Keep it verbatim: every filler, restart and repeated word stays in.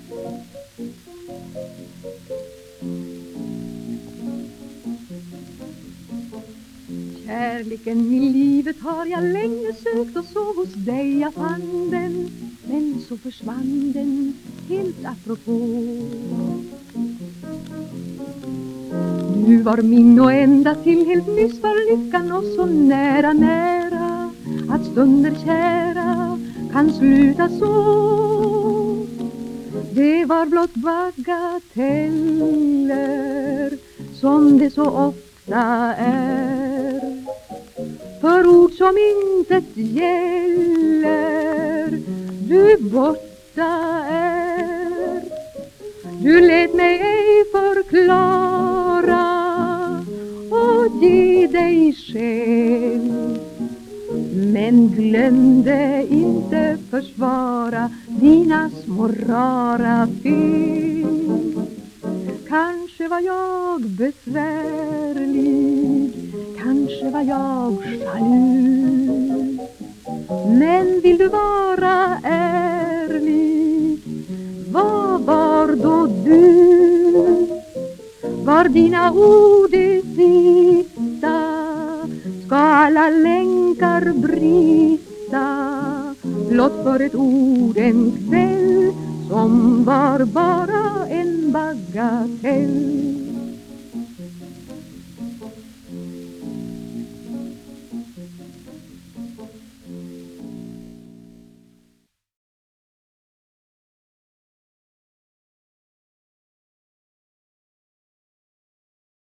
Kärleken i livet har jag länge sökt, och så hos dig jag fann den. Men så försvann den helt apropå. Du var min och ända till helt nyss var lyckan, och så nära, nära att stunder kära kan sluta så. Det var blott bagateller som det så ofta är. För ord som intet gäller du borta är. Du lät mig ej förklara och ge dig själv, men glömde inte försvara dina små rara fel. Kanske var jag besvärlig, kanske var jag jaloux, men vill du vara ärlig, vad var då du? Var dina ord det sista? Ska alla länkar brista blott för ett ord en kväll som var bara en bagatell?